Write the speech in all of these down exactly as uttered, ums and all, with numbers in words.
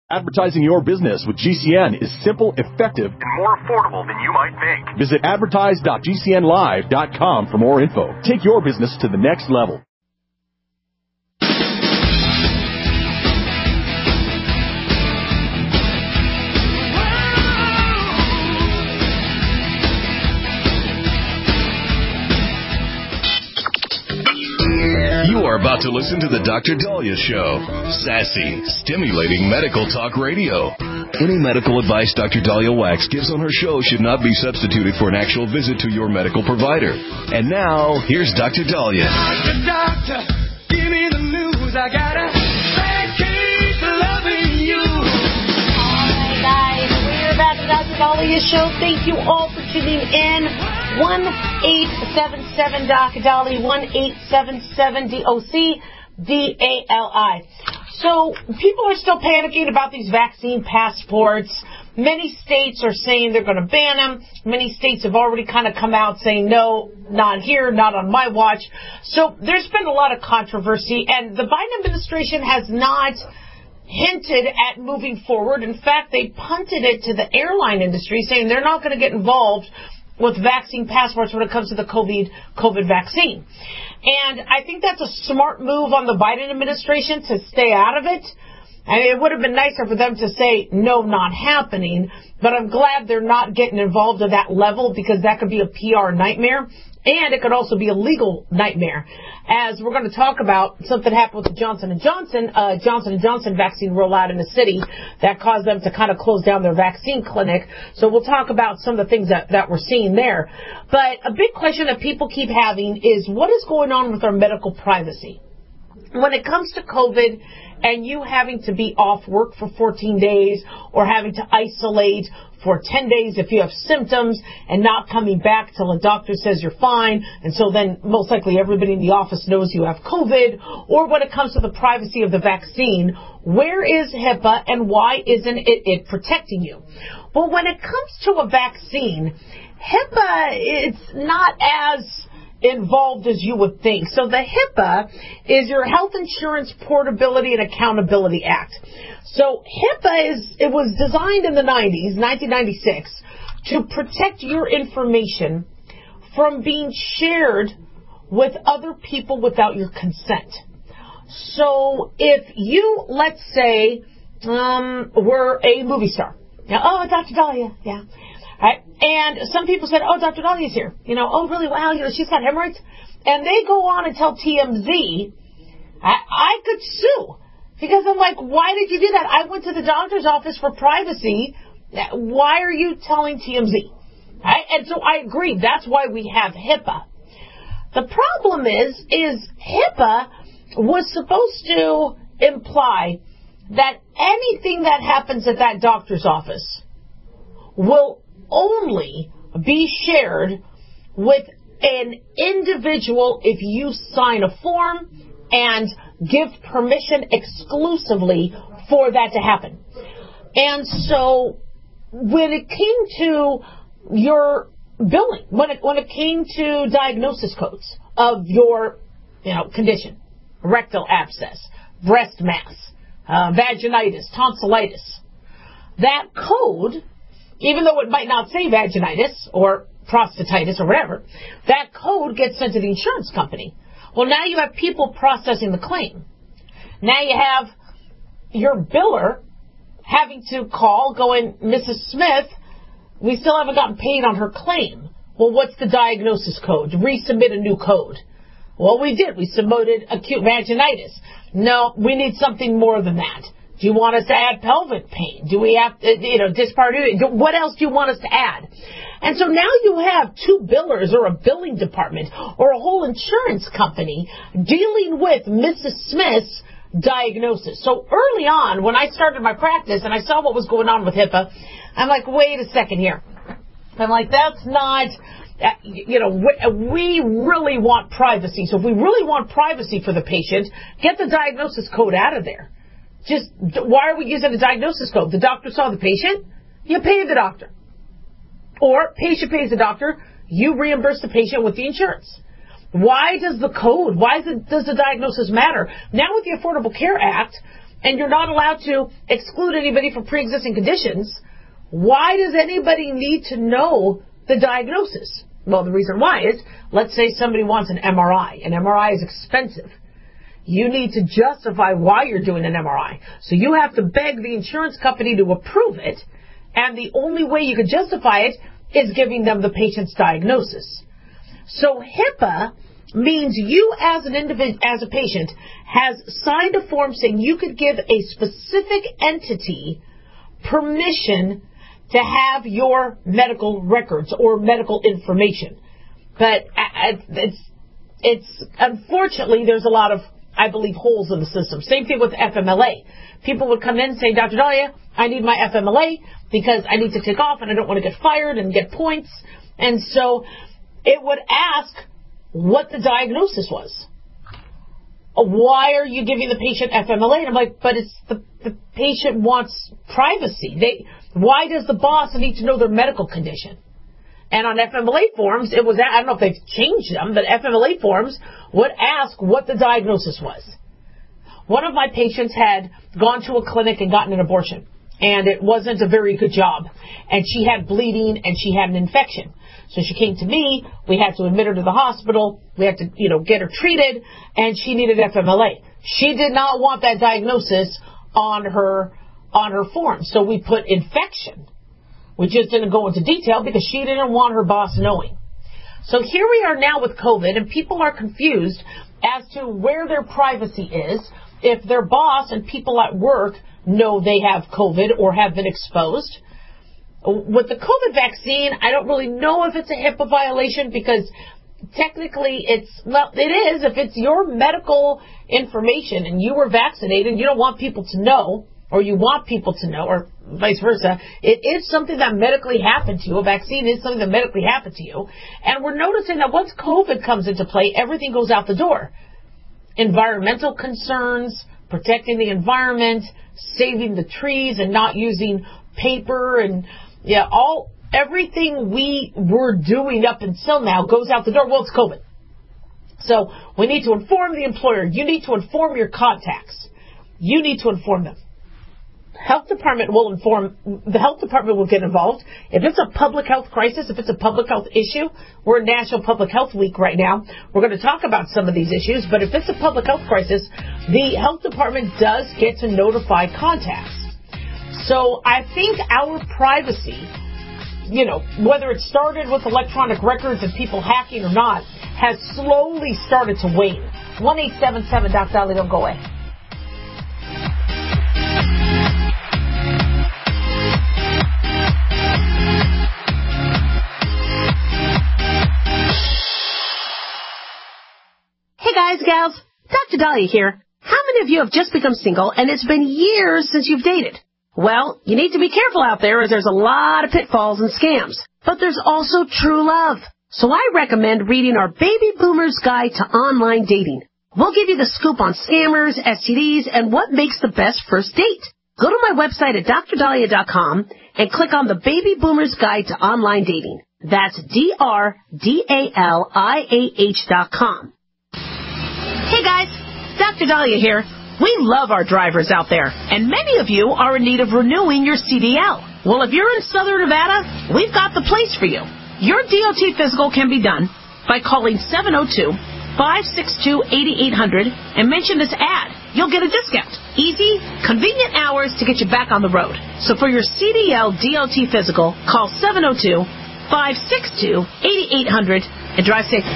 Advertising your business with G C N is simple, effective, and more affordable than you might think. Visit advertise dot g c n live dot com for more info. Take your business to the next level. You are about to listen to the Doctor Dahlia Show. Sassy, stimulating medical talk radio. Any medical advice Doctor Dahlia Wax gives on her show should not be substituted for an actual visit to your medical provider. And now, here's Doctor Dahlia. Doctor, doctor, give me the news. I got a bad case of loving you. All right, guys, we're back to Doctor Dahlia Show. Thank you all for tuning in. one eight seven seven Doc Dahlia, one eight seven seven D O C D A L I. So people are still panicking about these vaccine passports. Many states are saying they're going to ban them. Many states have already kind of come out saying, no, not here, not on my watch. So there's been a lot of controversy, and the Biden administration has not hinted at moving forward. In fact, they punted it to the airline industry, saying they're not going to get involved with vaccine passports when it comes to the COVID COVID vaccine. And I think that's a smart move on the Biden administration to stay out of it. I mean, it would have been nicer for them to say, no, not happening, but I'm glad they're not getting involved at that level, because that could be a P R nightmare, and it could also be a legal nightmare. As we're going to talk about something happened with the Johnson and Johnson, uh, Johnson and Johnson vaccine rollout in the city that caused them to kind of close down their vaccine clinic. So we'll talk about some of the things that, that we're seeing there. But a big question that people keep having is, what is going on with our medical privacy? When it comes to COVID and you having to be off work for fourteen days or having to isolate for ten days if you have symptoms and not coming back till a doctor says you're fine, and so then most likely everybody in the office knows you have COVID, or when it comes to the privacy of the vaccine, where is HIPAA and why isn't it, it protecting you? Well, when it comes to a vaccine, HIPAA, it's not as involved as you would think. So the HIPAA is your Health Insurance Portability and Accountability Act. So HIPAA is, it was designed in the nineties, nineteen ninety-six, to protect your information from being shared with other people without your consent. So if you, let's say, um, were a movie star. Now, oh, Doctor Dahlia, yeah. Right? And some people said, oh, Doctor Dahlia's here. You know, oh, really? Wow, you know, she's got hemorrhoids. And they go on and tell T M Z, I, I could sue. Because I'm like, why did you do that? I went to the doctor's office for privacy. Why are you telling T M Z? Right? And so I agree. That's why we have HIPAA. The problem is, is HIPAA was supposed to imply that anything that happens at that doctor's office will only be shared with an individual if you sign a form and give permission exclusively for that to happen. And so when it came to your billing, when it when it came to diagnosis codes of your, you know, condition, rectal abscess, breast mass, uh, vaginitis, tonsillitis, that code, even though it might not say vaginitis or prostatitis or whatever, that code gets sent to the insurance company. Well, now you have people processing the claim. Now you have your biller having to call going, Missus Smith, we still haven't gotten paid on her claim. Well, what's the diagnosis code? Resubmit a new code. Well, we did. We submitted acute vaginitis. No, we need something more than that. Do you want us to add pelvic pain? Do we have, to, you know, dyspareunia? What else do you want us to add? And so now you have two billers or a billing department or a whole insurance company dealing with Missus Smith's diagnosis. So early on, when I started my practice and I saw what was going on with HIPAA, I'm like, wait a second here. I'm like, that's not, you know, we really want privacy. So if we really want privacy for the patient, get the diagnosis code out of there. Just, why are we using the diagnosis code? The doctor saw the patient, you pay the doctor. Or patient pays the doctor, you reimburse the patient with the insurance. Why does the code, why does, it, does the diagnosis matter? Now with the Affordable Care Act and you're not allowed to exclude anybody from pre-existing conditions, why does anybody need to know the diagnosis? Well, the reason why is, let's say somebody wants an M R I. An M R I is expensive. You need to justify why you're doing an M R I. So you have to beg the insurance company to approve it, and the only way you can justify it is giving them the patient's diagnosis. So HIPAA means you as an individual, as a patient, has signed a form saying you could give a specific entity permission to have your medical records or medical information. But it's, it's unfortunately, there's a lot of, I believe, holes in the system. Same thing with F M L A. People would come in and say, Doctor Dahlia, I need my F M L A because I need to take off and I don't want to get fired and get points. And so it would ask what the diagnosis was. Why are you giving the patient F M L A? And I'm like, but it's the, the patient wants privacy. They, why does the boss need to know their medical condition? And on F M L A forms, it was, I don't know if they've changed them, but F M L A forms would ask what the diagnosis was. One of my patients had gone to a clinic and gotten an abortion, and it wasn't a very good job. And she had bleeding, and she had an infection. So she came to me, we had to admit her to the hospital, we had to, you know, get her treated, and she needed F M L A. She did not want that diagnosis on her, on her form. So we put infection. We just didn't go into detail because she didn't want her boss knowing. So here we are now with COVID, and people are confused as to where their privacy is if their boss and people at work know they have COVID or have been exposed. With the COVID vaccine, I don't really know if it's a HIPAA violation because technically it's, well, it is. If it's your medical information and you were vaccinated, you don't want people to know, or you want people to know, or vice versa. It is something that medically happened to you. A vaccine is something that medically happened to you. And we're noticing that once COVID comes into play, everything goes out the door. Environmental concerns, protecting the environment, saving the trees and not using paper, and yeah, all everything we were doing up until now goes out the door. Well, it's COVID. So we need to inform the employer. You need to inform your contacts. You need to inform them. Health department will inform, the health department will get involved. If it's a public health crisis, if it's a public health issue, we're in National Public Health Week right now. We're going to talk about some of these issues, but if it's a public health crisis, the health department does get to notify contacts. So I think our privacy, you know, whether it started with electronic records and people hacking or not, has slowly started to wane. one eight seven seven, Doctor Dahlia, don't go away. Hey guys, gals, Doctor Dahlia here. How many of you have just become single and it's been years since you've dated? Well, you need to be careful out there as there's a lot of pitfalls and scams. But there's also true love. So I recommend reading our Baby Boomer's Guide to Online Dating. We'll give you the scoop on scammers, S T Ds, and what makes the best first date. Go to my website at dr dahlia dot com and click on the Baby Boomer's Guide to Online Dating. That's D R D A L I A H dot com. Hey guys, Doctor Dahlia here. We love our drivers out there, and many of you are in need of renewing your C D L. Well, if you're in Southern Nevada, we've got the place for you. Your D O T physical can be done by calling seven oh two, five six two, eight eight hundred and mention this ad. You'll get a discount. Easy, convenient hours to get you back on the road. So for your C D L D O T physical, call seven oh two, five six two, eight eight hundred and drive safe.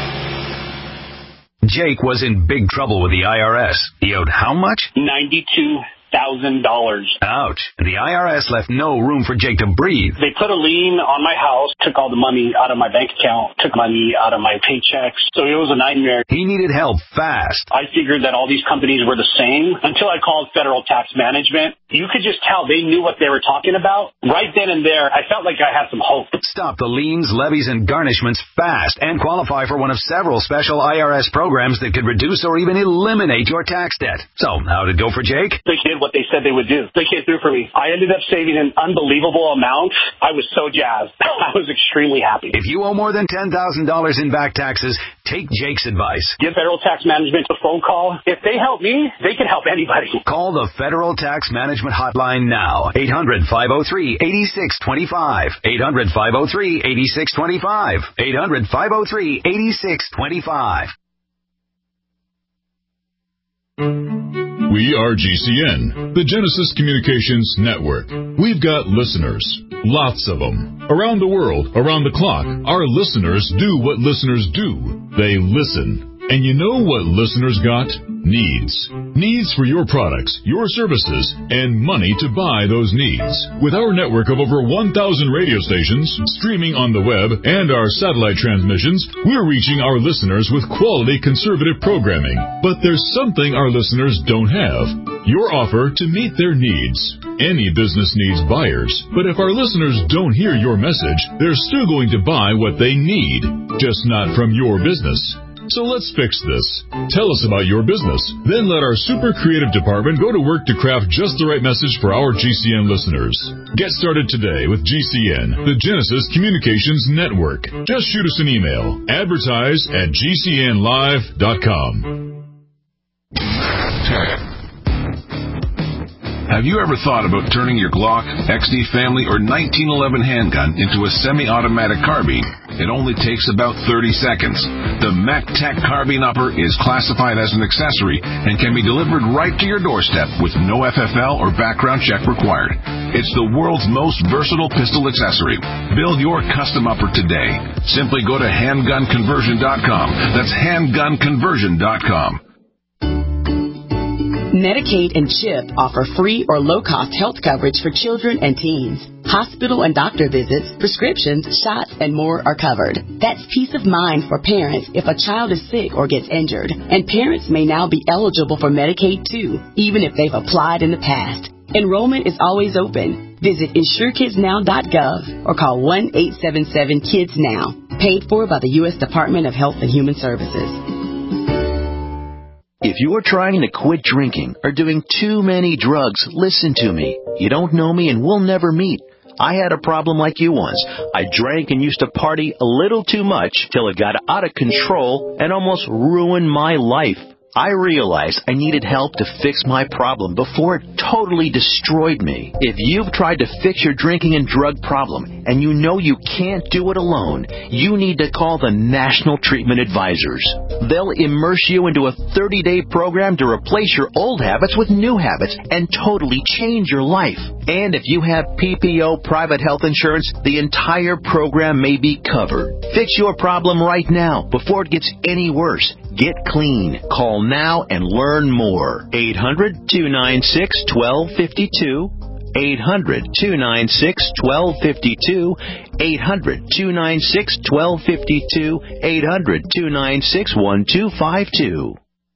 Jake was in big trouble with the I R S. He owed how much? ninety-two thousand dollars. Ouch. The I R S left no room for Jake to breathe. They put a lien on my house, took all the money out of my bank account, took money out of my paychecks. So it was a nightmare. He needed help fast. I figured that all these companies were the same until I called Federal Tax Management. You could just tell they knew what they were talking about. Right then and there, I felt like I had some hope. Stop the liens, levies, and garnishments fast and qualify for one of several special I R S programs that could reduce or even eliminate your tax debt. So, how'd it go for Jake? The kid did what they said they would do. They came through for me. I ended up saving an unbelievable amount. I was so jazzed. I was extremely happy. If you owe more than ten thousand dollars in back taxes, take Jake's advice. Give Federal Tax Management a phone call. If they help me, they can help anybody. Call the Federal Tax Management Hotline now. eight hundred, five oh three, eight six two five. eight hundred, five oh three, eight six two five. eight hundred, five oh three, eight six two five. We are G C N, the Genesis Communications Network. We've got listeners, lots of them. Around the world, around the clock, our listeners do what listeners do. They listen. And you know what listeners got? Needs. Needs for your products, your services, and money to buy those needs. With our network of over one thousand radio stations, streaming on the web, and our satellite transmissions, we're reaching our listeners with quality conservative programming. But there's something our listeners don't have. Your offer to meet their needs. Any business needs buyers, but if our listeners don't hear your message, they're still going to buy what they need, just not from your business. So let's fix this. Tell us about your business. Then let our super creative department go to work to craft just the right message for our G C N listeners. Get started today with G C N, the Genesis Communications Network. Just shoot us an email. Advertise at g c n live dot com. Have you ever thought about turning your Glock, X D Family, or nineteen eleven handgun into a semi-automatic carbine? It only takes about thirty seconds. The MacTac Carbine Upper is classified as an accessory and can be delivered right to your doorstep with no F F L or background check required. It's the world's most versatile pistol accessory. Build your custom upper today. Simply go to handgun conversion dot com. That's handgun conversion dot com. Medicaid and CHIP offer free or low-cost health coverage for children and teens. Hospital and doctor visits, prescriptions, shots, and more are covered. That's peace of mind for parents if a child is sick or gets injured. And parents may now be eligible for Medicaid, too, even if they've applied in the past. Enrollment is always open. Visit insure kids now dot gov or call one eight seven seven kids now. Paid for by the U S Department of Health and Human Services. If you're trying to quit drinking or doing too many drugs, listen to me. You don't know me and we'll never meet. I had a problem like you once. I drank and used to party a little too much till it got out of control and almost ruined my life. I realized I needed help to fix my problem before it totally destroyed me. If you've tried to fix your drinking and drug problem and you know you can't do it alone, you need to call the National Treatment Advisors. They'll immerse you into a thirty-day program to replace your old habits with new habits and totally change your life. And if you have P P O private health insurance, the entire program may be covered. Fix your problem right now before it gets any worse. Get clean. Call now and learn more. eight hundred, two nine six, one two five two. eight hundred, two nine six, one two five two. eight hundred, two nine six, one two five two. eight hundred, two nine six, one two five two.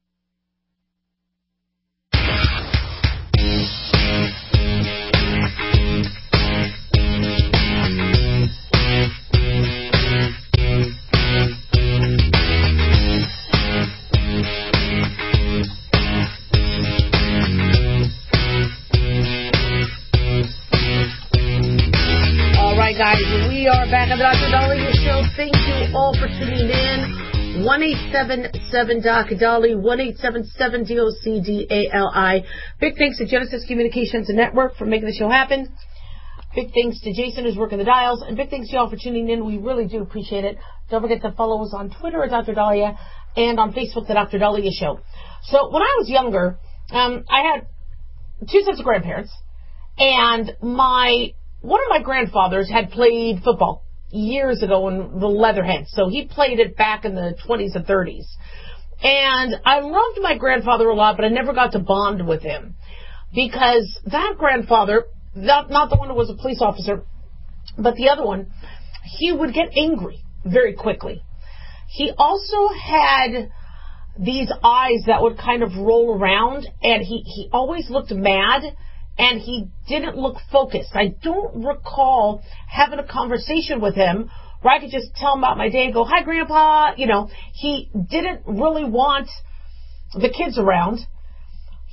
Guys, we are back on the Doctor Dahlia Show. Thank you all for tuning in. one eight seven seven D O C Dali, one eight seven seven D O C D A L I. Big thanks to Genesis Communications Network for making the show happen. Big thanks to Jason who's working the dials. And big thanks to y'all for tuning in. We really do appreciate it. Don't forget to follow us on Twitter at Doctor Dahlia and on Facebook, the Doctor Dahlia Show. So when I was younger, um, I had two sets of grandparents. And my... One of my grandfathers had played football years ago in the Leatherheads, so he played it back in the twenties and thirties. And I loved my grandfather a lot, but I never got to bond with him because that grandfather, not, not the one who was a police officer, but the other one, he would get angry very quickly. He also had these eyes that would kind of roll around, and he, he always looked mad. And he didn't look focused. I don't recall having a conversation with him where I could just tell him about my day and go, hi, Grandpa. You know, he didn't really want the kids around.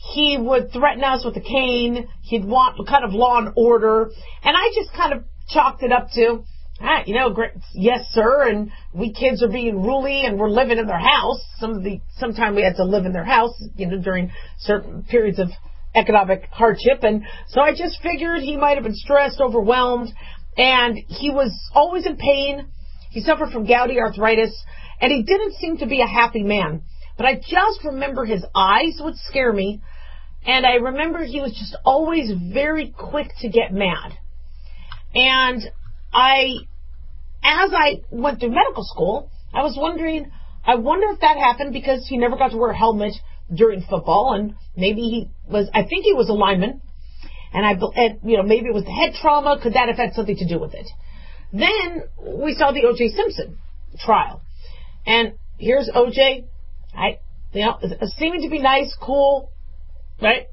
he would threaten us with a cane. He'd want kind of law and order. And I just kind of chalked it up to, ah, you know, great, yes, sir, and we kids are being ruly and we're living in their house. Some of the, sometime we had to live in their house, you know, during certain periods of economic hardship. And so I just figured he might have been stressed, overwhelmed, and he was always in pain. He suffered from gouty arthritis, and he didn't seem to be a happy man. But I just remember his eyes would scare me, and I remember he was just always very quick to get mad. And I, as I went through medical school, I was wondering, I wonder if that happened because he never got to wear a helmet during football, and maybe he was, I think he was a lineman, and I, and, you know, maybe it was the head trauma. Could that have had something to do with it? Then we saw the O J Simpson trial, and here's O J, I, you know, seeming to be nice, cool, right,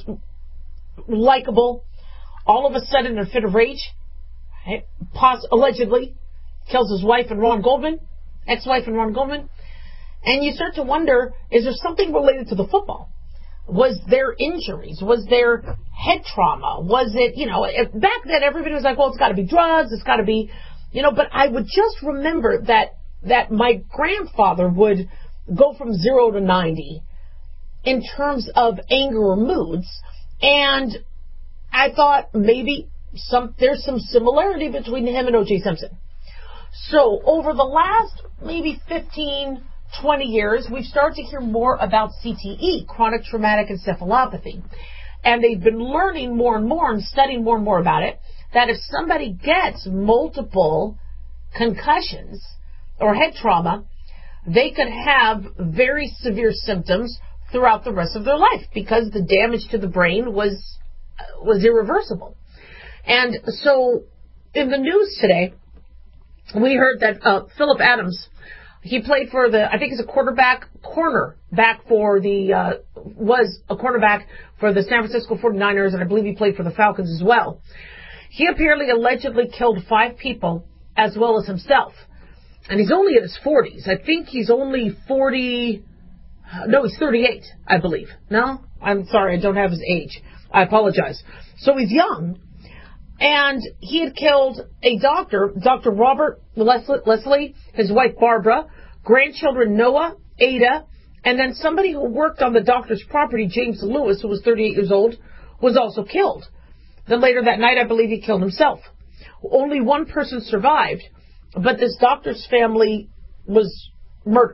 likable. All of a sudden, in a fit of rage, right, pos- allegedly kills his wife and Ron Goldman, ex-wife and Ron Goldman. And you start to wonder, is there something related to the football? Was there injuries? Was there head trauma? Was it, you know, if, back then everybody was like, well, it's got to be drugs, it's got to be, you know, but I would just remember that, that my grandfather would go from zero to ninety in terms of anger or moods. And I thought maybe some, there's some similarity between him and O J Simpson. So over the last maybe fifteen, twenty years, we've started to hear more about C T E, chronic traumatic encephalopathy. And they've been learning more and more and studying more and more about it, that if somebody gets multiple concussions or head trauma, they could have very severe symptoms throughout the rest of their life because the damage to the brain was was irreversible. And so in the news today, we heard that uh, Philip Adams, he played for the, I think he's a quarterback, corner back for the, uh, was a cornerback for the San Francisco forty-niners, and I believe he played for the Falcons as well. He apparently allegedly killed five people as well as himself. And he's only in his forties. I think he's only forty, no, he's thirty-eight, I believe. No? I'm sorry, I don't have his age. I apologize. So he's young. And he had killed a doctor, Doctor Robert Leslie, his wife Barbara, grandchildren Noah, Ada, and then somebody who worked on the doctor's property, James Lewis, who was thirty-eight years old, was also killed. Then later that night, I believe he killed himself. Only one person survived, but this doctor's family was murdered.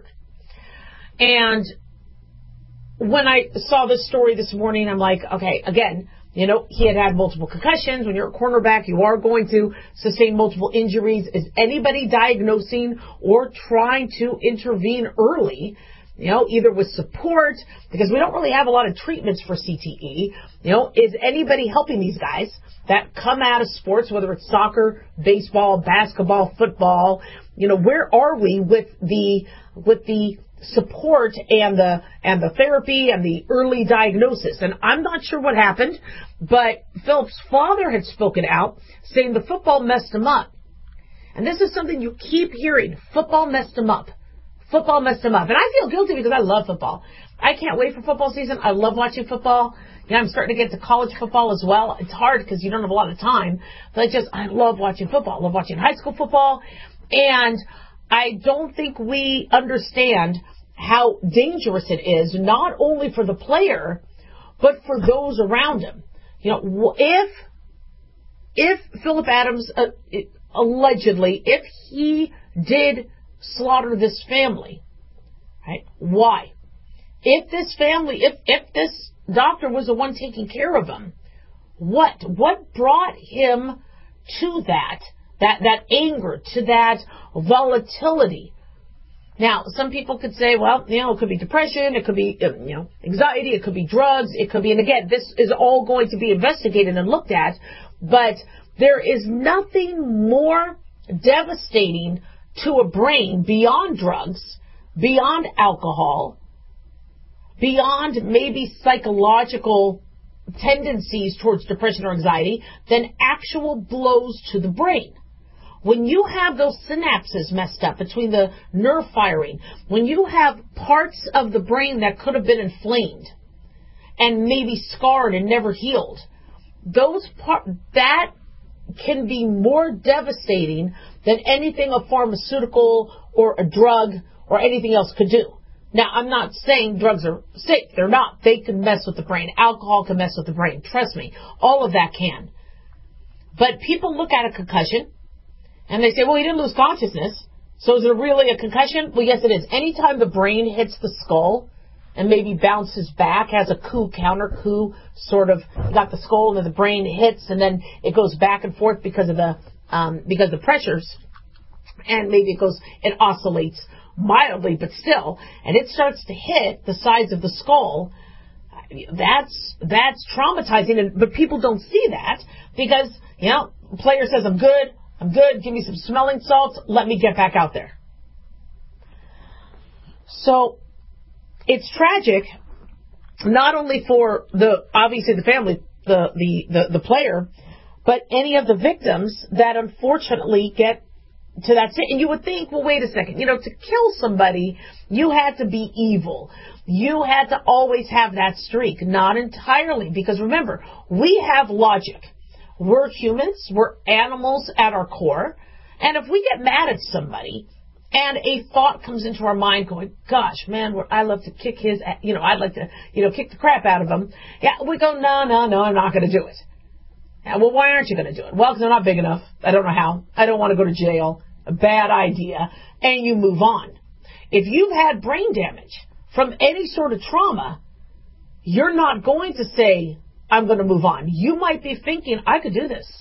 And when I saw this story this morning, I'm like, okay, again, you know, he had had multiple concussions. When you're a cornerback, you are going to sustain multiple injuries. Is anybody diagnosing or trying to intervene early, you know, either with support, because we don't really have a lot of treatments for C T E, you know, is anybody helping these guys that come out of sports, whether it's soccer, baseball, basketball, football, you know, where are we with the, with the support and the and the therapy and the early diagnosis? And I'm not sure what happened, but Philip's father had spoken out saying the football messed him up. And this is something you keep hearing. Football messed him up. Football messed him up. And I feel guilty because I love football. I can't wait for football season. I love watching football. You know, I'm starting to get to college football as well. It's hard because you don't have a lot of time. But I just, I love watching football. I love watching high school football. And I don't think we understand how dangerous it is, not only for the player, but for those around him. You know, if, if Philip Adams, uh, allegedly, if he did slaughter this family, right, why? If this family, if, if this doctor was the one taking care of him, what? What brought him to that? That, that anger, to that volatility. Now, some people could say, well, you know, it could be depression, it could be, you know, anxiety, it could be drugs, it could be, and again, this is all going to be investigated and looked at, but there is nothing more devastating to a brain beyond drugs, beyond alcohol, beyond maybe psychological tendencies towards depression or anxiety than actual blows to the brain. When you have those synapses messed up between the nerve firing, when you have parts of the brain that could have been inflamed, and maybe scarred and never healed. Those part, that can be more devastating than anything a pharmaceutical or a drug or anything else could do. Now, I'm not saying drugs are safe. They're not. They can mess with the brain. Alcohol can mess with the brain. Trust me. All of that can. But people look at a concussion and they say, well, he didn't lose consciousness. So is it really a concussion? Well, yes, it is. Anytime the brain hits the skull and maybe bounces back, has a coup, counter coup, sort of got the skull and then the brain hits and then it goes back and forth because of the um, because of the pressures, and maybe it goes, it oscillates mildly, but still, and it starts to hit the sides of the skull. That's that's traumatizing, and, but people don't see that because, you know, the player says, I'm good, I'm good, give me some smelling salts, let me get back out there. So it's tragic, not only for the, obviously the family, the, the, the, the player, but any of the victims that unfortunately get to that state. And you would think, well, wait a second, you know, to kill somebody, you had to be evil. You had to always have that streak. Not entirely, because remember, we have logic. We're humans. We're animals at our core. And if we get mad at somebody and a thought comes into our mind going, gosh, man, I love to kick his, you know, I'd like to, you know, kick the crap out of him. Yeah, we go, no, no, no, I'm not going to do it. Yeah, well, why aren't you going to do it? Well, because I'm not big enough. I don't know how. I don't want to go to jail. A bad idea. And you move on. If you've had brain damage from any sort of trauma, you're not going to say, I'm going to move on. You might be thinking, I could do this.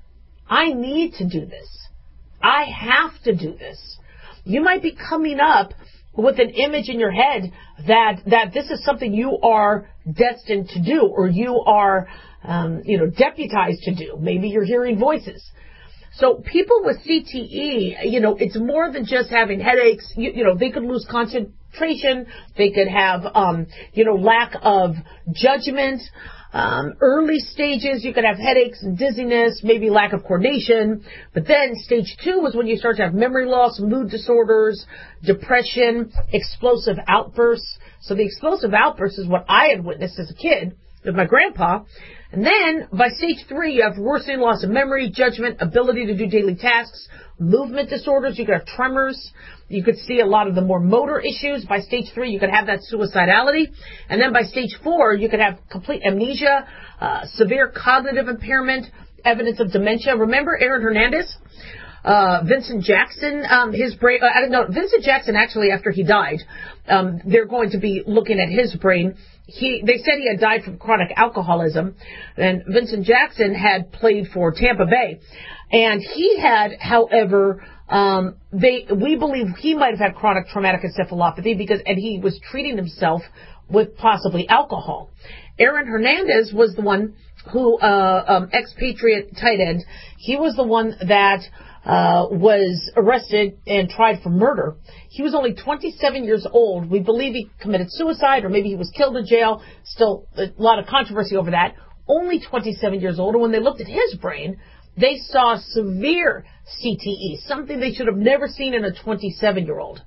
I need to do this. I have to do this. You might be coming up with an image in your head that, that this is something you are destined to do, or you are, um, you know, deputized to do. Maybe you're hearing voices. So people with C T E, you know, it's more than just having headaches. You, you know, they could lose concentration. They could have, um, you know, lack of judgment. Um, early stages, you could have headaches and dizziness, maybe lack of coordination. But then stage two is when you start to have memory loss, mood disorders, depression, explosive outbursts. So the explosive outbursts is what I had witnessed as a kid with my grandpa. And then by stage three, you have worsening loss of memory, judgment, ability to do daily tasks, movement disorders. You could have tremors. You could see a lot of the more motor issues. By stage three, you could have that suicidality. And then by stage four, you could have complete amnesia, uh, severe cognitive impairment, evidence of dementia. Remember Aaron Hernandez? Uh, Vincent Jackson, um, his brain, uh, I don't know, Vincent Jackson actually, after he died, um, they're going to be looking at his brain. He, they said he had died from chronic alcoholism, and Vincent Jackson had played for Tampa Bay. And he had, however, um, they, we believe he might have had chronic traumatic encephalopathy because, and he was treating himself with possibly alcohol. Aaron Hernandez was the one who, uh, um, expatriate tight end, he was the one that, Uh, was arrested and tried for murder. He was only twenty-seven years old. We believe he committed suicide, or maybe he was killed in jail. Still a lot of controversy over that. Only twenty-seven years old. And when they looked at his brain, they saw severe C T E, something they should have never seen in a twenty-seven-year-old.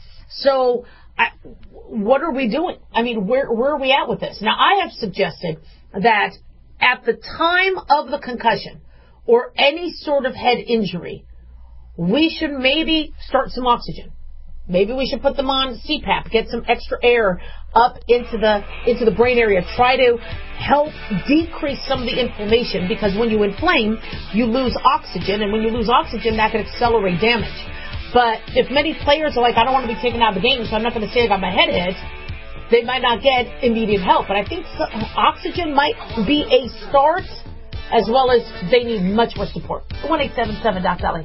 So I, what are we doing? I mean, where, where are we at with this? Now, I have suggested that at the time of the concussion, or any sort of head injury, we should maybe start some oxygen. Maybe we should put them on C PAP, get some extra air up into the into the brain area. Try to help decrease some of the inflammation, because when you inflame, you lose oxygen, and when you lose oxygen, that can accelerate damage. But if many players are like, I don't want to be taken out of the game, so I'm not going to say I got my head hit, they might not get immediate help. But I think oxygen might be a start, as well as they need much more support. one eight seven seven Doc Dolly.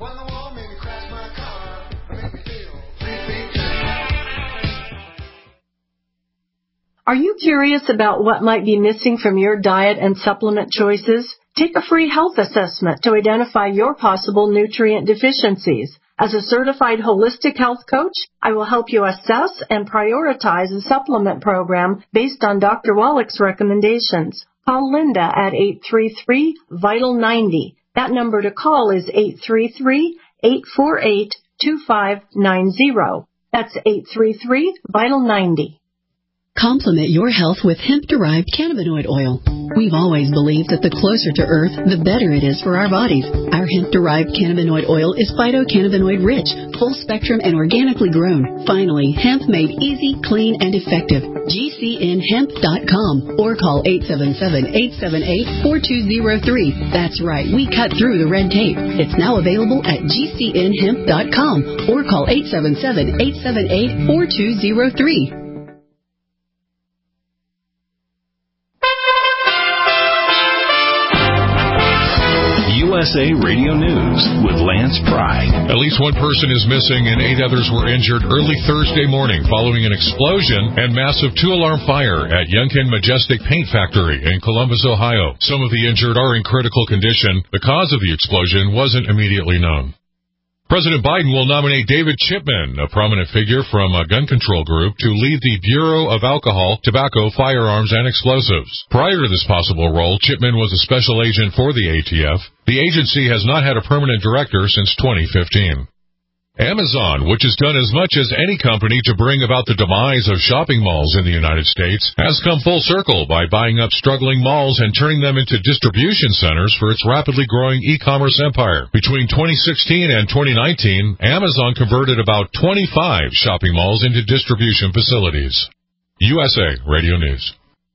Are you curious about what might be missing from your diet and supplement choices? Take a free health assessment to identify your possible nutrient deficiencies. As a certified holistic health coach, I will help you assess and prioritize a supplement program based on Doctor Wallach's recommendations. Call Linda at eight three three, vital ninety. That number to call is eight three three, eight four eight, two five nine zero. That's eight three three, vital ninety. Complement your health with hemp-derived cannabinoid oil. We've always believed that the closer to Earth, the better it is for our bodies. Our hemp-derived cannabinoid oil is phytocannabinoid rich, full spectrum, and organically grown. Finally, hemp made easy, clean, and effective. G C N hemp dot com or call eight seven seven, eight seven eight, four two zero three. That's right, we cut through the red tape. It's now available at G C N hemp dot com or call eight seven seven, eight seven eight, four two zero three. U S A Radio News with Lance Pry. At least one person is missing and eight others were injured early Thursday morning following an explosion and massive two-alarm fire at Yunkin Majestic Paint Factory in Columbus, Ohio. Some of the injured are in critical condition. The cause of the explosion wasn't immediately known. President Biden will nominate David Chipman, a prominent figure from a gun control group, to lead the Bureau of Alcohol, Tobacco, Firearms, and Explosives. Prior to this possible role, Chipman was a special agent for the A T F. The agency has not had a permanent director since twenty fifteen. Amazon, which has done as much as any company to bring about the demise of shopping malls in the United States, has come full circle by buying up struggling malls and turning them into distribution centers for its rapidly growing e-commerce empire. Between twenty sixteen and twenty nineteen, Amazon converted about twenty-five shopping malls into distribution facilities. U S A Radio News.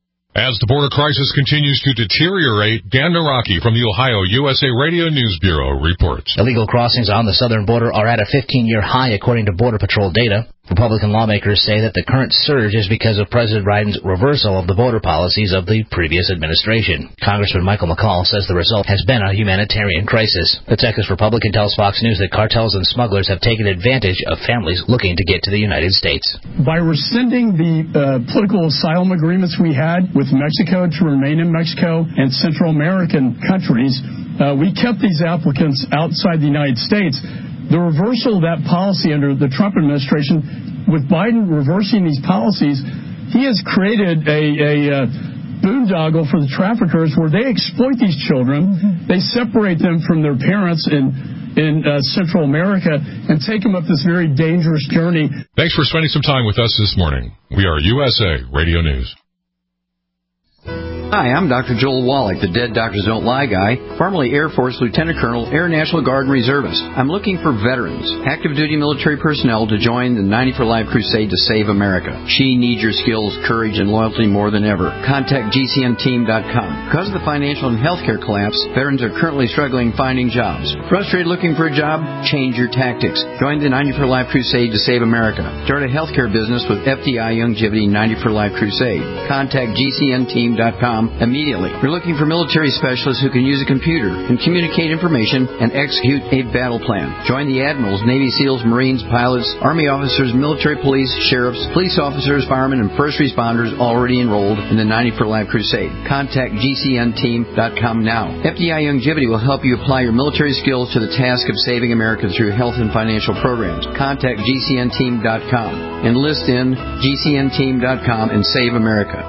As the border crisis continues to deteriorate, Dan Naraki from the Ohio U S A Radio News Bureau reports. Illegal crossings on the southern border are at a fifteen-year high, according to Border Patrol data. Republican lawmakers say that the current surge is because of President Biden's reversal of the border policies of the previous administration. Congressman Michael McCall says the result has been a humanitarian crisis. The Texas Republican tells Fox News that cartels and smugglers have taken advantage of families looking to get to the United States. By rescinding the uh, political asylum agreements we had with Mexico to remain in Mexico and Central American countries, uh, we kept these applicants outside the United States. The reversal of that policy under the Trump administration, with Biden reversing these policies, he has created a, a uh, boondoggle for the traffickers where they exploit these children. They separate them from their parents in, in uh, Central America and take them up this very dangerous journey. Thanks for spending some time with us this morning. We are U S A Radio News. Hi, I'm Doctor Joel Wallach, the Dead Doctors Don't Lie guy, formerly Air Force Lieutenant Colonel, Air National Guard and Reservist. I'm looking for veterans, active duty military personnel to join the ninety for Life crusade to save America. She needs your skills, courage, and loyalty more than ever. Contact G C N team dot com. Because of the financial and healthcare collapse, veterans are currently struggling finding jobs. Frustrated looking for a job? Change your tactics. Join the ninety for Life crusade to save America. Start a healthcare business with F D I Youngevity ninety for Life crusade. Contact G C N team dot com immediately. We're looking for military specialists who can use a computer and communicate information and execute a battle plan. Join the admirals, Navy SEALs, Marines, pilots, Army officers, military police, sheriffs, police officers, firemen, and first responders already enrolled in the ninety for Life crusade. Contact G C N team dot com now. F D I Youngevity will help you apply your military skills to the task of saving America through health and financial programs. Contact G C N team dot com. Enlist in G C N team dot com and save America.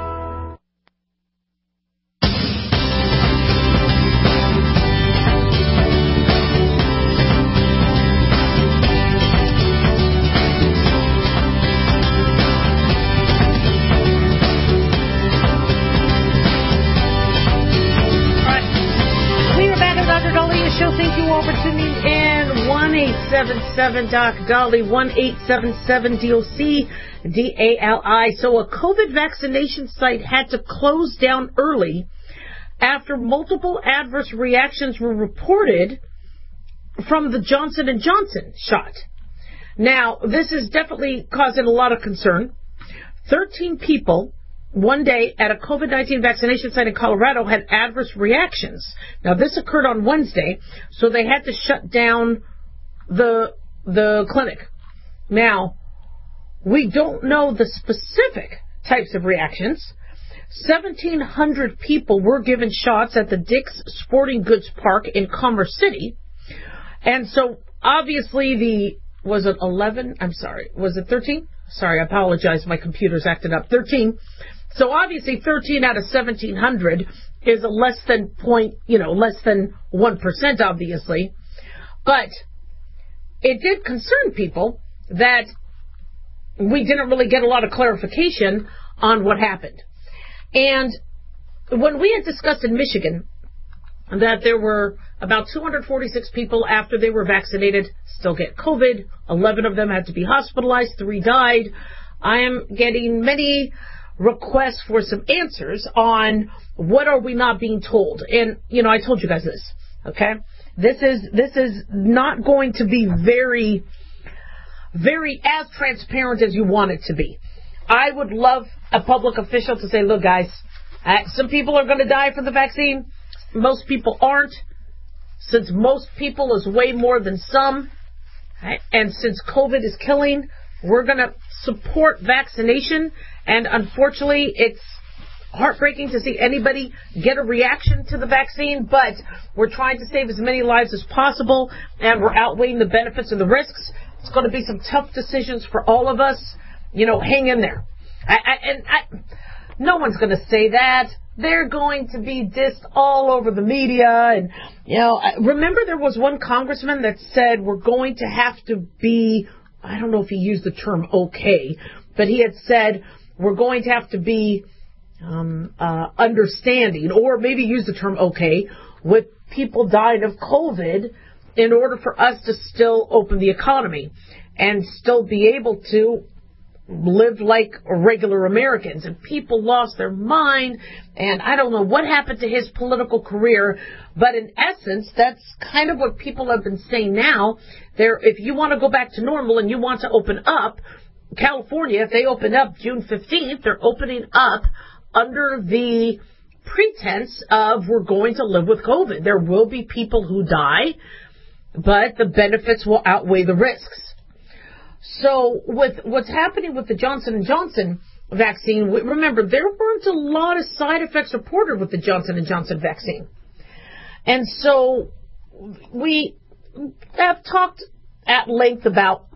seven seven Doc Dolly, one eight seven seven D O C D A L I. So a COVID vaccination site had to close down early after multiple adverse reactions were reported from the Johnson and Johnson shot. Now, this is definitely causing a lot of concern. thirteen people one day at a COVID nineteen vaccination site in Colorado had adverse reactions. Now, this occurred on Wednesday, so they had to shut down the the clinic. Now, we don't know the specific types of reactions. seventeen hundred people were given shots at the Dick's Sporting Goods Park in Commerce City. And so, obviously, the, was it eleven? I'm sorry, was it thirteen? Sorry, I apologize, my computer's acting up. thirteen. So, obviously, thirteen out of seventeen hundred is a less than point, you know, less than one percent, obviously. But it did concern people that we didn't really get a lot of clarification on what happened. And when we had discussed in Michigan that there were about two hundred forty-six people after they were vaccinated still get COVID, eleven of them had to be hospitalized, three died, I am getting many requests for some answers on what are we not being told. And, you know, I told you guys this, okay? This is, this is not going to be very, very as transparent as you want it to be. I would love a public official to say, look, guys, uh, some people are going to die from the vaccine. Most people aren't. Since most people is way more than some, right? And since COVID is killing, we're going to support vaccination. And unfortunately, it's heartbreaking to see anybody get a reaction to the vaccine, but we're trying to save as many lives as possible, and we're outweighing the benefits and the risks. It's going to be some tough decisions for all of us. You know, hang in there. I, I, and I, no one's going to say that. They're going to be dissed all over the media. And, you know, I, remember there was one congressman that said we're going to have to be, I don't know if he used the term okay, but he had said we're going to have to be um, uh, understanding, or maybe use the term okay, with people dying of COVID in order for us to still open the economy and still be able to live like regular Americans. And people lost their mind, and I don't know what happened to his political career, but in essence, that's kind of what people have been saying now. There, if you want to go back to normal and you want to open up, California, if they open up June fifteenth, they're opening up under the pretense of we're going to live with COVID. There will be people who die, but the benefits will outweigh the risks. So with what's happening with the Johnson and Johnson vaccine, remember, there weren't a lot of side effects reported with the Johnson and Johnson vaccine. And so we have talked at length about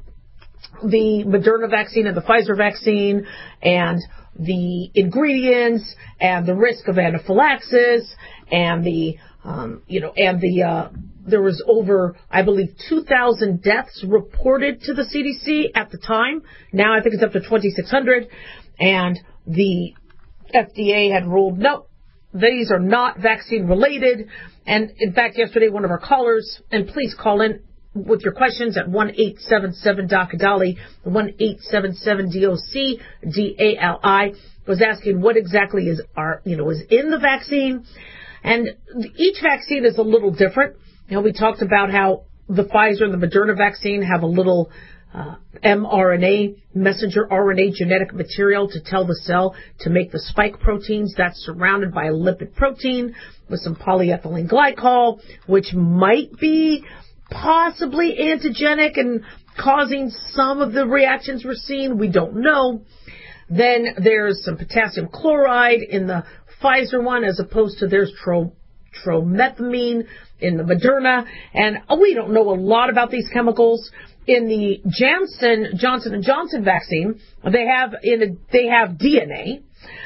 the Moderna vaccine and the Pfizer vaccine and the ingredients and the risk of anaphylaxis and the, um, you know, and the, uh, there was over, I believe, two thousand deaths reported to the C D C at the time. Now I think it's up to twenty-six hundred. And the F D A had ruled, no, these are not vaccine related. And in fact, yesterday, one of our callers, and please call in with your questions at one eight seven seven D O C A D A L I, one eight seven seven D O C D A L I, was asking what exactly is our, you know, is in the vaccine. And each vaccine is a little different. You know, we talked about how the Pfizer and the Moderna vaccine have a little uh, mRNA, messenger R N A genetic material to tell the cell to make the spike proteins that's surrounded by a lipid protein with some polyethylene glycol, which might be possibly antigenic and causing some of the reactions we're seeing. We don't know. Then there's some potassium chloride in the Pfizer one as opposed to there's tro- tromethamine in the Moderna. And we don't know a lot about these chemicals. In the Janssen, Johnson and Johnson vaccine, they have in a, they have D N A.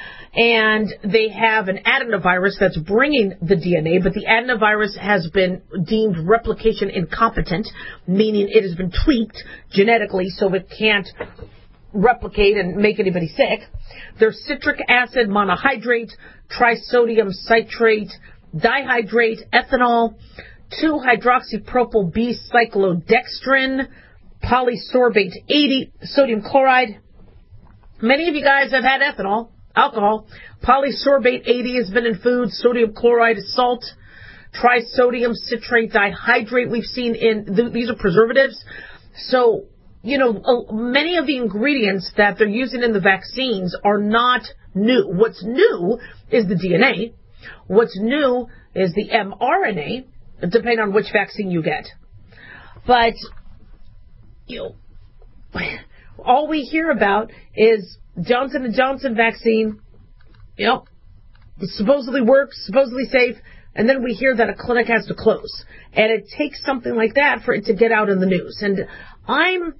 And they have an adenovirus that's bringing the D N A, but the adenovirus has been deemed replication incompetent, meaning it has been tweaked genetically so it can't replicate and make anybody sick. There's citric acid monohydrate, trisodium citrate, dihydrate, ethanol, two hydroxypropyl B cyclodextrin, polysorbate eighty, sodium chloride. Many of you guys have had ethanol. Alcohol. Polysorbate eighty has been in food. Sodium chloride is salt. Trisodium citrate dihydrate we've seen in, th- these are preservatives. So, you know, uh, many of the ingredients that they're using in the vaccines are not new. What's new is the D N A. What's new is the mRNA, depending on which vaccine you get. But, you know, all we hear about is Johnson and Johnson vaccine, you know, supposedly works, supposedly safe, and then we hear that a clinic has to close. And it takes something like that for it to get out in the news. And I'm,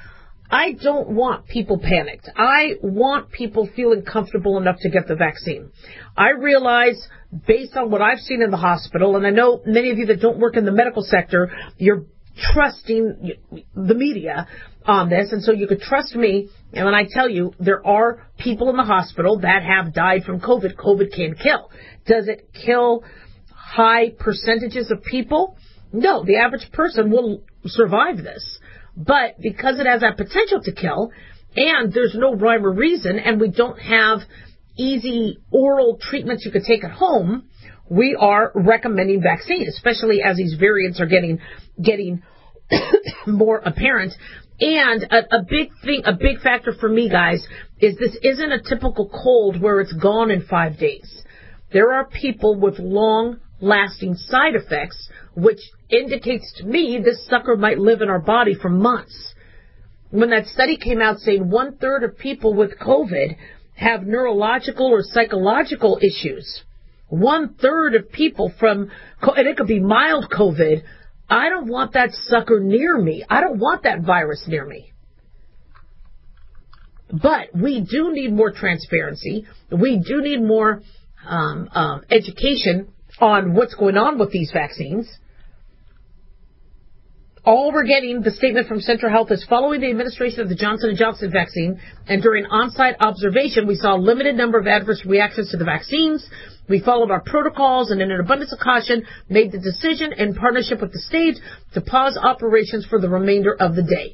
I don't want people panicked. I want people feeling comfortable enough to get the vaccine. I realize, based on what I've seen in the hospital, and I know many of you that don't work in the medical sector, you're trusting the media on this, and so you could trust me. And when I tell you, there are people in the hospital that have died from COVID. COVID can kill. Does it kill high percentages of people? No, the average person will survive this. But because it has that potential to kill, and there's no rhyme or reason, and we don't have easy oral treatments you could take at home, we are recommending vaccine, especially as these variants are getting getting more apparent. And a, a big thing, a big factor for me, guys, is this isn't a typical cold where it's gone in five days. There are people with long-lasting side effects, which indicates to me this sucker might live in our body for months. When that study came out saying one-third of people with COVID have neurological or psychological issues, one-third of people from, and it could be mild COVID, I don't want that sucker near me. I don't want that virus near me. But we do need more transparency. We do need more um, um, education on what's going on with these vaccines. All we're getting, the statement from Central Health, is following the administration of the Johnson and Johnson vaccine, and during on-site observation, we saw a limited number of adverse reactions to the vaccines. We followed our protocols and in an abundance of caution made the decision in partnership with the state to pause operations for the remainder of the day.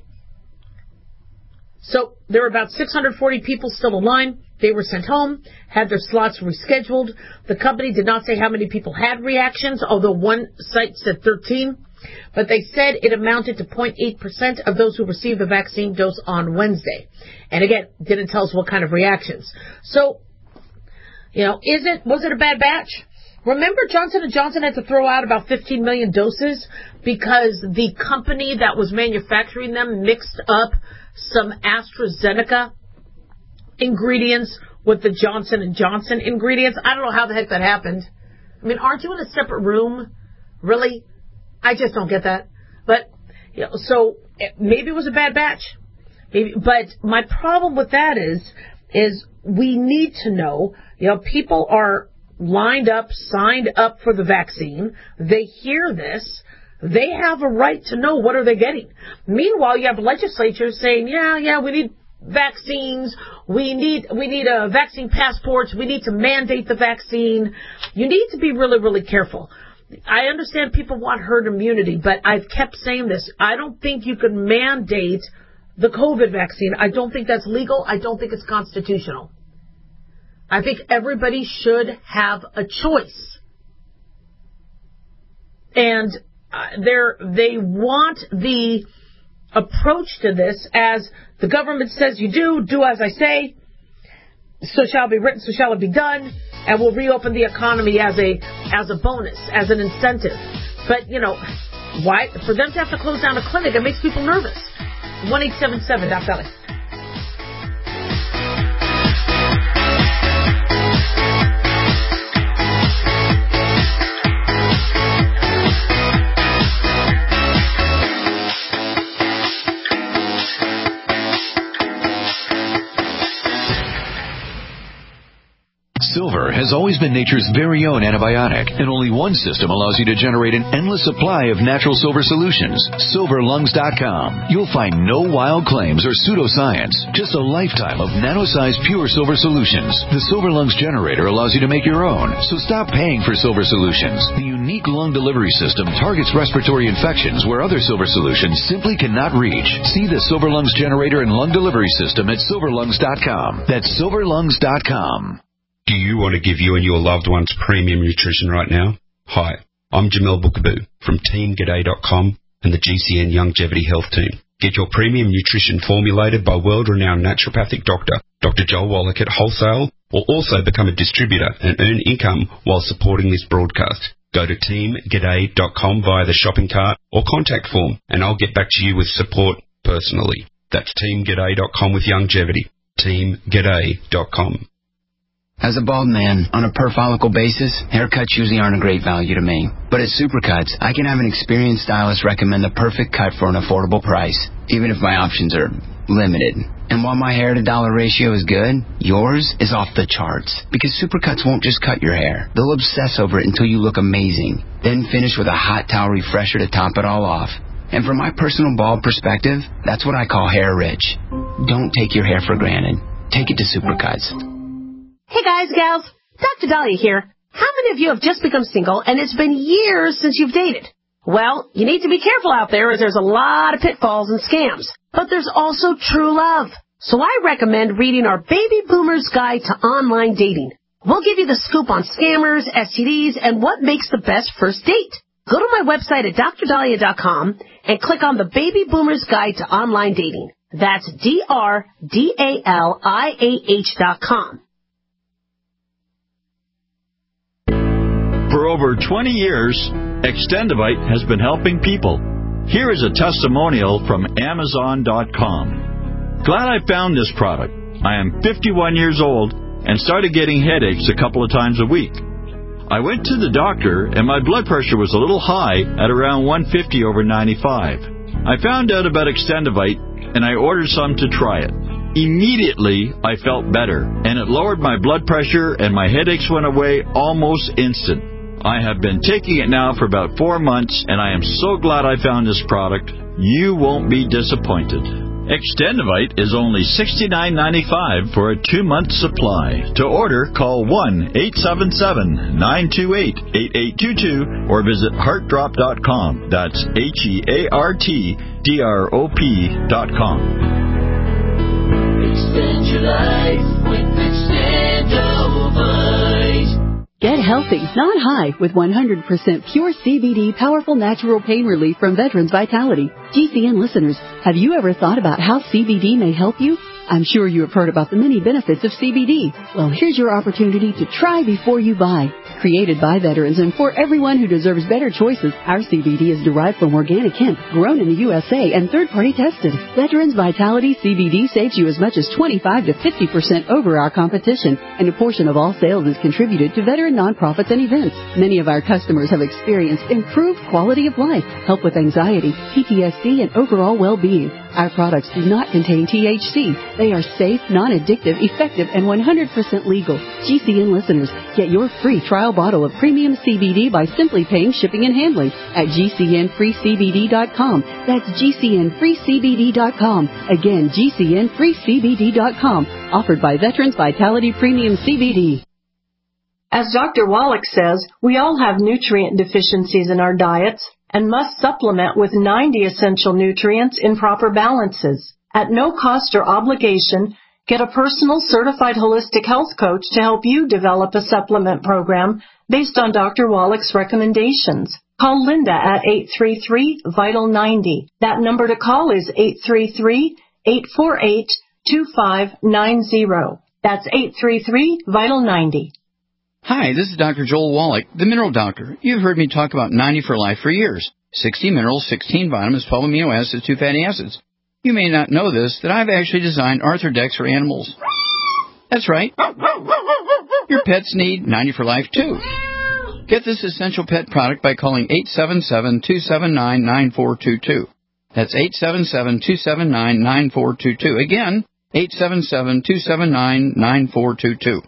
So there were about six hundred forty people still in line. They were sent home, had their slots rescheduled. The company did not say how many people had reactions, although one site said thirteen. But they said it amounted to zero point eight percent of those who received the vaccine dose on Wednesday. And again, didn't tell us what kind of reactions. So, you know, is it, was it a bad batch? Remember, Johnson and Johnson had to throw out about fifteen million doses because the company that was manufacturing them mixed up some AstraZeneca ingredients with the Johnson and Johnson ingredients. I don't know how the heck that happened. I mean, aren't you in a separate room? Really? I just don't get that. But, you know, so maybe it was a bad batch. Maybe, but my problem with that is, is we need to know, you know, people are lined up, signed up for the vaccine. They hear this. They have a right to know what are they getting. Meanwhile, you have legislatures saying, yeah, yeah, we need vaccines. We need, we need uh, vaccine passports. We need to mandate the vaccine. You need to be really, really careful. I understand people want herd immunity, but I've kept saying this. I don't think you can mandate the COVID vaccine. I don't think that's legal. I don't think it's constitutional. I think everybody should have a choice. And uh, they're, they want the approach to this as the government says you do, do as I say, so shall be written, so shall it be done, and we'll reopen the economy as a as a bonus, as an incentive. But, you know, why? For them to have to close down a clinic, it makes people nervous. one eight seven seven, Doc Valley. Silver has always been nature's very own antibiotic, and only one system allows you to generate an endless supply of natural silver solutions. silver lungs dot com. You'll find no wild claims or pseudoscience, just a lifetime of nano-sized pure silver solutions. The Silver Lungs generator allows you to make your own, so stop paying for silver solutions. The unique lung delivery system targets respiratory infections where other silver solutions simply cannot reach. See the Silver Lungs generator and lung delivery system at silver lungs dot com. That's silver lungs dot com. Do you want to give you and your loved ones premium nutrition right now? Hi, I'm Jamel Bookaboo from team g'day dot com and the G C N Longevity Health Team. Get your premium nutrition formulated by world-renowned naturopathic doctor, Doctor Joel Wallach at wholesale, or also become a distributor and earn income while supporting this broadcast. Go to team g'day dot com via the shopping cart or contact form, and I'll get back to you with support personally. That's team g'day dot com with longevity. team g'day dot com. As a bald man, on a per-follicle basis, haircuts usually aren't a great value to me. But at Supercuts, I can have an experienced stylist recommend the perfect cut for an affordable price, even if my options are limited. And while my hair-to-dollar ratio is good, yours is off the charts. Because Supercuts won't just cut your hair. They'll obsess over it until you look amazing. Then finish with a hot towel refresher to top it all off. And from my personal bald perspective, that's what I call hair rich. Don't take your hair for granted. Take it to Supercuts. Hey guys, gals, Doctor Dahlia here. How many of you have just become single and it's been years since you've dated? Well, you need to be careful out there as there's a lot of pitfalls and scams. But there's also true love. So I recommend reading our Baby Boomer's Guide to Online Dating. We'll give you the scoop on scammers, S T Ds, and what makes the best first date. Go to my website at D R dahlia dot com and click on the Baby Boomer's Guide to Online Dating. That's D R D A L I A H dot com. For over twenty years, Extendivite has been helping people. Here is a testimonial from Amazon dot com. Glad I found this product. I am fifty-one years old and started getting headaches a couple of times a week. I went to the doctor and my blood pressure was a little high at around one fifty over ninety-five. I found out about Extendivite and I ordered some to try it. Immediately, I felt better and it lowered my blood pressure and my headaches went away almost instant. I have been taking it now for about four months and I am so glad I found this product. You won't be disappointed. Extendivite is only sixty-nine ninety-five for a two-month supply. To order, call one eight seven seven, nine two eight, eight eight two two or visit heart drop dot com. That's H E A R T D R O P dot com. Extend your life with Extendivite. Get healthy, not high, with one hundred percent pure C B D powerful natural pain relief from Veterans Vitality. G C N listeners, have you ever thought about how C B D may help you? I'm sure you have heard about the many benefits of C B D. Well, here's your opportunity to try before you buy. Created by veterans and for everyone who deserves better choices, our C B D is derived from organic hemp, grown in the U S A, and third-party tested. Veterans Vitality C B D saves you as much as twenty-five to fifty percent over our competition, and a portion of all sales is contributed to veteran nonprofits and events. Many of our customers have experienced improved quality of life, help with anxiety, P T S D, and overall well-being. Our products do not contain T H C. They are safe, non-addictive, effective, and one hundred percent legal. G C N listeners, get your free trial bottle of premium C B D by simply paying shipping and handling at G C N free C B D dot com. That's G C N free C B D dot com. Again, G C N free C B D dot com. Offered by Veterans Vitality Premium C B D. As Doctor Wallach says, we all have nutrient deficiencies in our diets and must supplement with ninety essential nutrients in proper balances. At no cost or obligation, get a personal certified holistic health coach to help you develop a supplement program based on Doctor Wallach's recommendations. Call Linda at eight three three, vital ninety. That number to call is eight three three, eight four eight, two five nine zero. That's eight three three, vital ninety. Hi, this is Doctor Joel Wallach, the Mineral Doctor. You've heard me talk about ninety for Life for years. sixty minerals, sixteen vitamins, twelve amino acids, two fatty acids. You may not know this, that I've actually designed Arthrodex for animals. That's right. Your pets need ninety for Life, too. Get this essential pet product by calling eight seven seven, two seven nine, nine four two two. That's eight seven seven, two seven nine, nine four two two. Again, eight seven seven, two seven nine, nine four two two.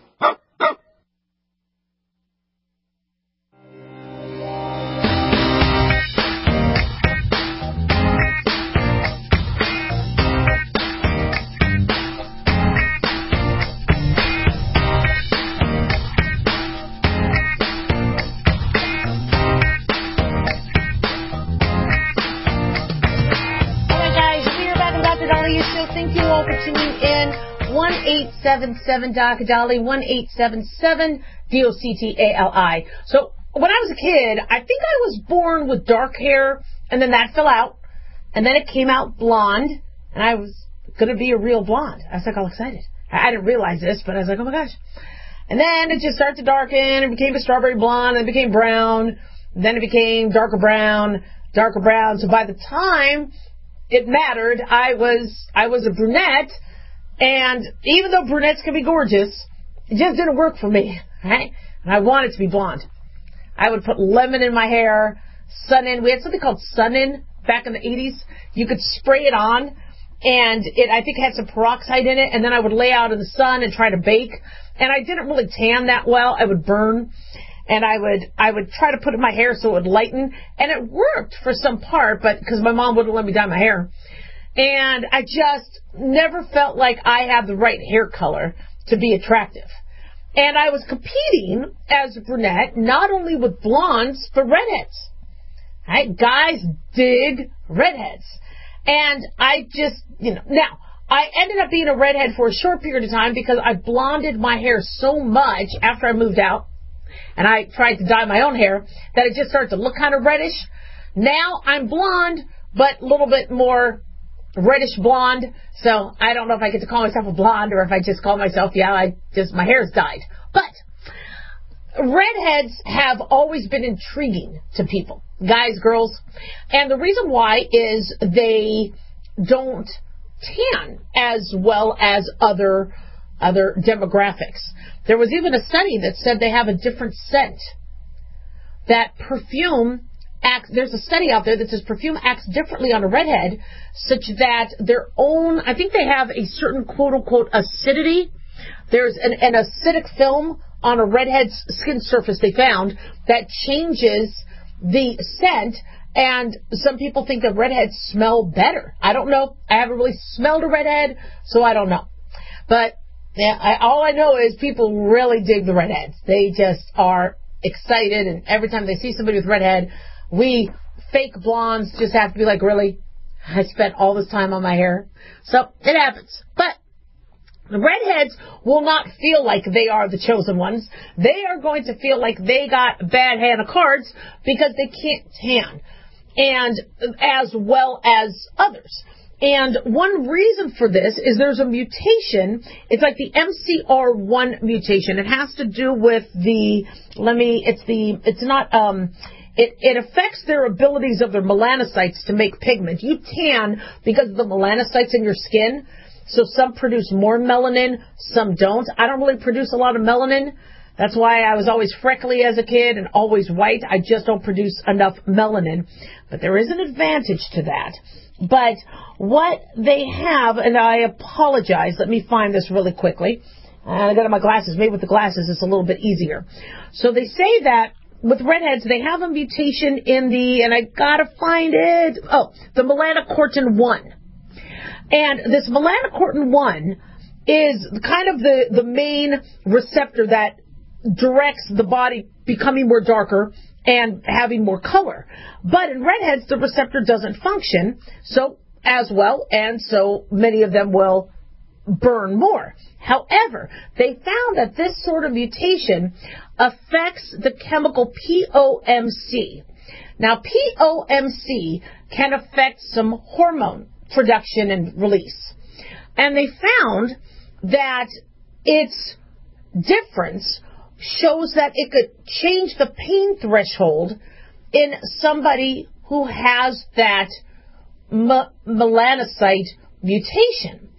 one eight seven seven D O C T A L I, one eight seven seven D O C T A L I. So when I was a kid, I think I was born with dark hair, and then that fell out, and then it came out blonde, and I was going to be a real blonde. I was like all excited. I didn't realize this, but I was like, oh my gosh. And then it just started to darken, it became a strawberry blonde, and it became brown, then it became darker brown, darker brown. So by the time it mattered, I was I was a brunette. And even though brunettes can be gorgeous, it just didn't work for me, right? And I wanted to be blonde. I would put lemon in my hair, sun-in. We had something called sun-in back in the eighties. You could spray it on, and it I think had some peroxide in it, and then I would lay out in the sun and try to bake. And I didn't really tan that well. I would burn. and I would I would try to put it in my hair so it would lighten, and it worked for some part, but because my mom wouldn't let me dye my hair. And I just never felt like I had the right hair color to be attractive. And I was competing as a brunette, not only with blondes, but redheads. Right? Guys dig redheads. And I just, you know, now, I ended up being a redhead for a short period of time because I blonded my hair so much after I moved out, and I tried to dye my own hair, that it just started to look kind of reddish. Now I'm blonde, but a little bit more reddish blonde, so I don't know if I get to call myself a blonde or if I just call myself, yeah, I just, my hair's dyed. But redheads have always been intriguing to people, guys, girls, and the reason why is they don't tan as well as other other demographics. There was even a study that said they have a different scent, that perfume acts, there's a study out there that says perfume acts differently on a redhead, such that their own, I think they have a certain quote-unquote acidity. There's an, an acidic film on a redhead's skin surface they found that changes the scent, and some people think that redheads smell better. I don't know. I haven't really smelled a redhead, so I don't know. But yeah, I, all I know is people really dig the redheads. They just are excited, and every time they see somebody with redhead, we fake blondes just have to be like, really? I spent all this time on my hair. So it happens. But the redheads will not feel like they are the chosen ones. They are going to feel like they got a bad hand of cards because they can't tan, and as well as others. And one reason for this is there's a mutation. It's like the M C R one mutation. It has to do with the, let me, it's the, it's not, um, It, it affects their abilities of their melanocytes to make pigment. You tan because of the melanocytes in your skin. So some produce more melanin, some don't. I don't really produce a lot of melanin. That's why I was always freckly as a kid and always white. I just don't produce enough melanin. But there is an advantage to that. But what they have, and I apologize, let me find this really quickly. I got my glasses. Maybe with the glasses it's a little bit easier. So they say that with redheads, they have a mutation in the, and I gotta find it, oh, the melanocortin one. And this melanocortin one is kind of the, the main receptor that directs the body becoming more darker and having more color. But in redheads, the receptor doesn't function so as well, and so many of them will burn more. However, they found that this sort of mutation affects the chemical P O M C. Now, P O M C can affect some hormone production and release. And they found that its difference shows that it could change the pain threshold in somebody who has that me- melanocyte mutation.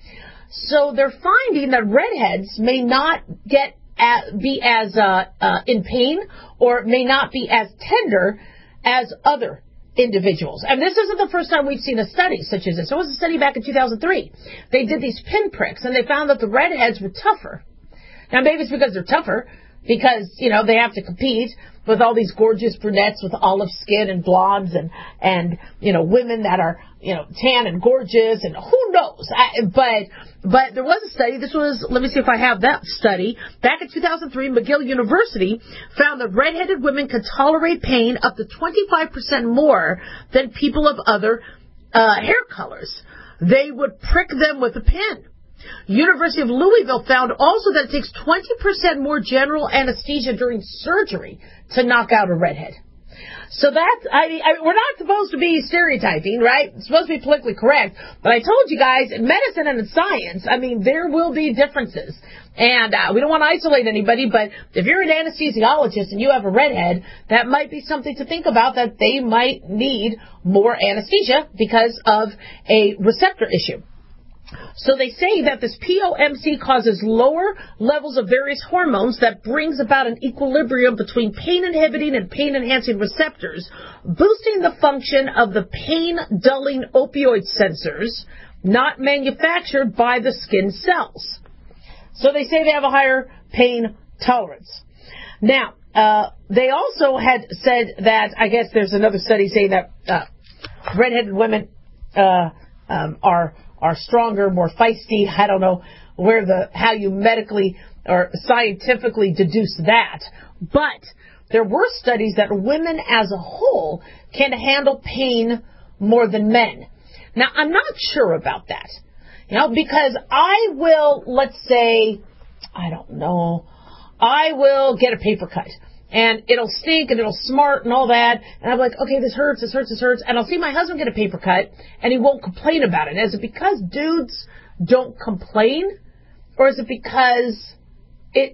So they're finding that redheads may not get at, be as uh, uh, in pain, or may not be as tender as other individuals. And this isn't the first time we've seen a study such as this. There was a study back in two thousand three. They did these pinpricks, and they found that the redheads were tougher. Now, maybe it's because they're tougher, because, you know, they have to compete with all these gorgeous brunettes with olive skin and blondes and, and you know, women that are, you know, tan and gorgeous, and who knows. I, but but there was a study. This was, let me see if I have that study. Back in two thousand three, McGill University found that redheaded women could tolerate pain up to twenty-five percent more than people of other uh, hair colors. They would prick them with a pin. University of Louisville found also that it takes twenty percent more general anesthesia during surgery to knock out a redhead. So that's, I mean, I, we're not supposed to be stereotyping, right? It's supposed to be politically correct. But I told you guys, in medicine and in science, I mean, there will be differences. And uh, we don't want to isolate anybody, but if you're an anesthesiologist and you have a redhead, that might be something to think about, that they might need more anesthesia because of a receptor issue. So they say that this P O M C causes lower levels of various hormones that brings about an equilibrium between pain-inhibiting and pain-enhancing receptors, boosting the function of the pain-dulling opioid sensors not manufactured by the skin cells. So they say they have a higher pain tolerance. Now, uh, they also had said that, I guess there's another study saying that uh, redheaded women uh, um, are are stronger, more feisty. I don't know where the how you medically or scientifically deduce that, but there were studies that women as a whole can handle pain more than men. Now, I'm not sure about that, you know, because I will, let's say, I don't know, I will get a paper cut, and it'll stink, and it'll smart, and all that, and I'm like, okay, this hurts, this hurts, this hurts, and I'll see my husband get a paper cut, and he won't complain about it. Is it because dudes don't complain, or is it because it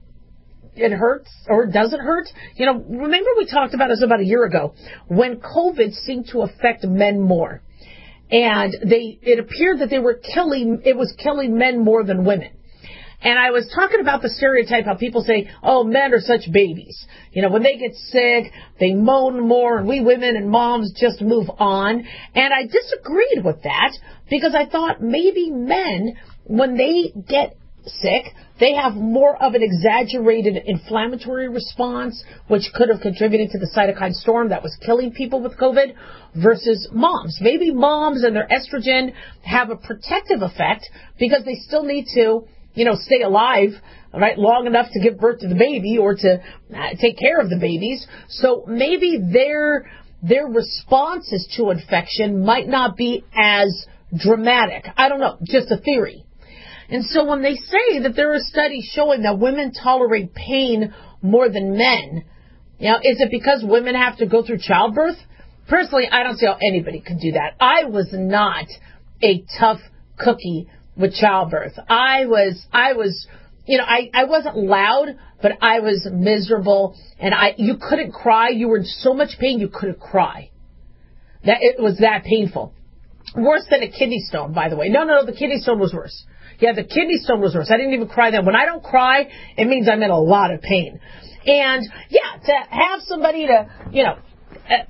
it hurts, or doesn't hurt? You know, remember we talked about this about a year ago, when COVID seemed to affect men more, and they it appeared that they were killing, it was killing men more than women. And I was talking about the stereotype, how people say, oh, men are such babies. You know, when they get sick, they moan more, and we women and moms just move on. And I disagreed with that, because I thought maybe men, when they get sick, they have more of an exaggerated inflammatory response, which could have contributed to the cytokine storm that was killing people with COVID, versus moms. Maybe moms and their estrogen have a protective effect, because they still need to, you know, stay alive, right, long enough to give birth to the baby or to uh, take care of the babies. So maybe their their responses to infection might not be as dramatic. I don't know, just a theory. And so when they say that there are studies showing that women tolerate pain more than men, you know, is it because women have to go through childbirth? Personally, I don't see how anybody could do that. I was not a tough cookie with childbirth. I was, I was, you know, I, I wasn't loud, but I was miserable, and I, you couldn't cry. You were in so much pain, you couldn't cry. That, it was that painful. Worse than a kidney stone, by the way. No, no, no, the kidney stone was worse. Yeah, the kidney stone was worse. I didn't even cry then. When I don't cry, it means I'm in a lot of pain. And, yeah, to have somebody to, you know, uh,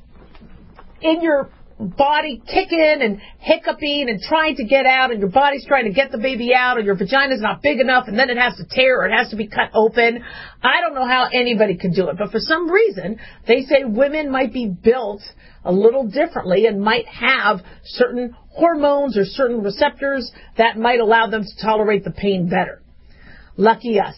in your body kicking and hiccuping and trying to get out, and your body's trying to get the baby out, and your vagina's not big enough, and then it has to tear or it has to be cut open. I don't know how anybody could do it, but for some reason they say women might be built a little differently and might have certain hormones or certain receptors that might allow them to tolerate the pain better. Lucky us.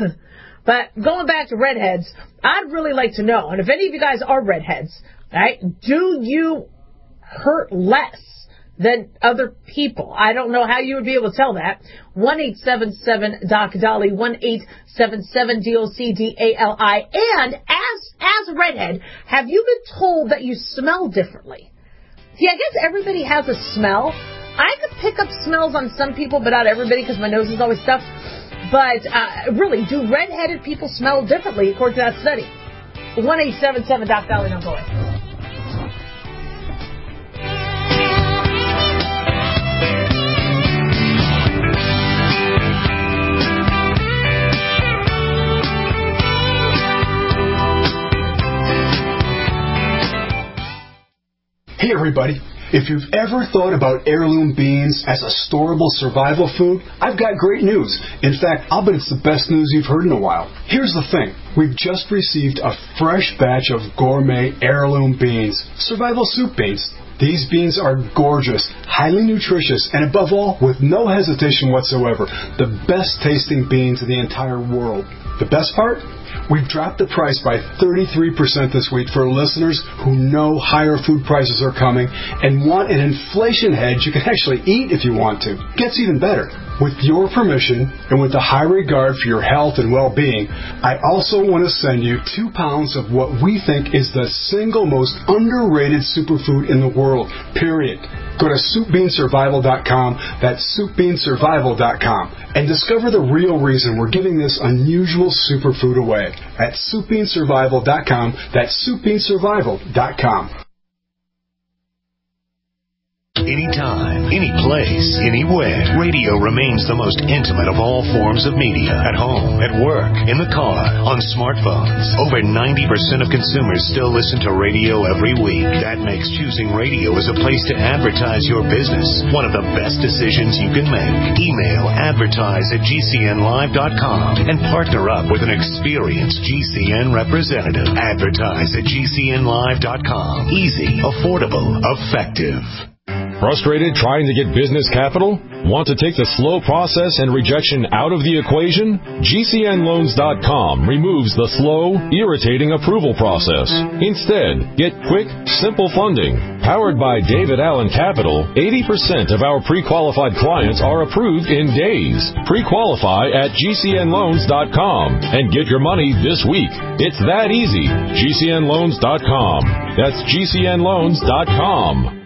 But going back to redheads, I'd really like to know, and if any of you guys are redheads, right, do you hurt less than other people? I don't know how you would be able to tell that. one eight seven seven D O C D A L I, one eight seven seven D O C D A L I. And as as a redhead, have you been told that you smell differently? See, I guess everybody has a smell. I could pick up smells on some people, but not everybody, because my nose is always stuffed. But uh, really, do redheaded people smell differently according to that study? one eight seven seven D O C D A L I, don't go away. Hey everybody, if you've ever thought about heirloom beans as a storable survival food, I've got great news. In fact, I'll bet it's the best news you've heard in a while. Here's the thing. We've just received a fresh batch of gourmet heirloom beans, survival soup beans. These beans are gorgeous, highly nutritious, and above all, with no hesitation whatsoever, the best tasting beans in the entire world. The best part? We've dropped the price by thirty-three percent this week for listeners who know higher food prices are coming and want an inflation hedge you can actually eat if you want to. Gets even better. With your permission and with a high regard for your health and well-being, I also want to send you two pounds of what we think is the single most underrated superfood in the world, period. Go to soup bean survival dot com, that's soup bean survival dot com, and discover the real reason we're giving this unusual superfood away at soup bean survival dot com, that's soup bean survival dot com. anytime, any place, anywhere. Radio remains the most intimate of all forms of media. At home, at work, in the car, on smartphones. Over ninety percent of consumers still listen to radio every week. That makes choosing radio as a place to advertise your business one of the best decisions you can make. Email advertise at G C N live dot com and partner up with an experienced G C N representative. Advertise at G C N live dot com. Easy, affordable, effective. Frustrated trying to get business capital? Want to take the slow process and rejection out of the equation? G C N loans dot com removes the slow, irritating approval process. Instead, get quick, simple funding. Powered by David Allen Capital, eighty percent of our pre-qualified clients are approved in days. Pre-qualify at G C N loans dot com and get your money this week. It's that easy. G C N loans dot com. That's G C N loans dot com.